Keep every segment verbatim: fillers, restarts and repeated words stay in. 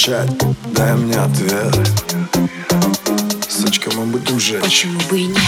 молчать? Дай мне ответ. Сучка, мы будем жечь. Почему бы и нет?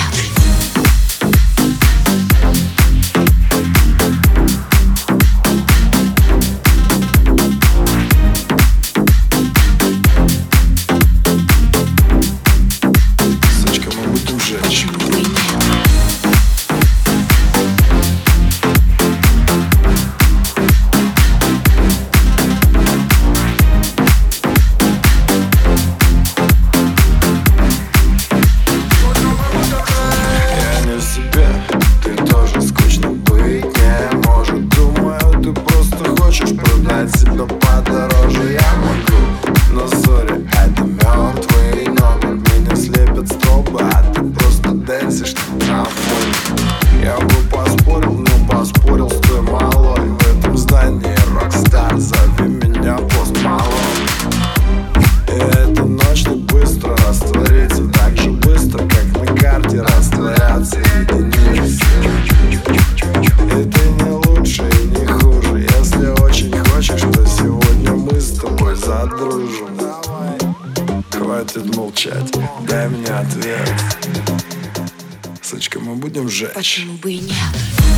Продать себя подороже я могу, но сори, это мертвый номер. Меня слепят стробы, а ты просто дэнсишь на фоне. Я бы поспорил, но поспорил с той малой. В этом здании рокстар, зови меня Пост Малон. И эта ночь так быстро растворится, так же быстро, как на карте растворятся единицы. И ты не лучше и не хуже. Если очень хочешь, то сегодня мы с тобой задружим. Хватит молчать, дай мне ответ. Сучка, мы будем жечь. Почему бы и нет?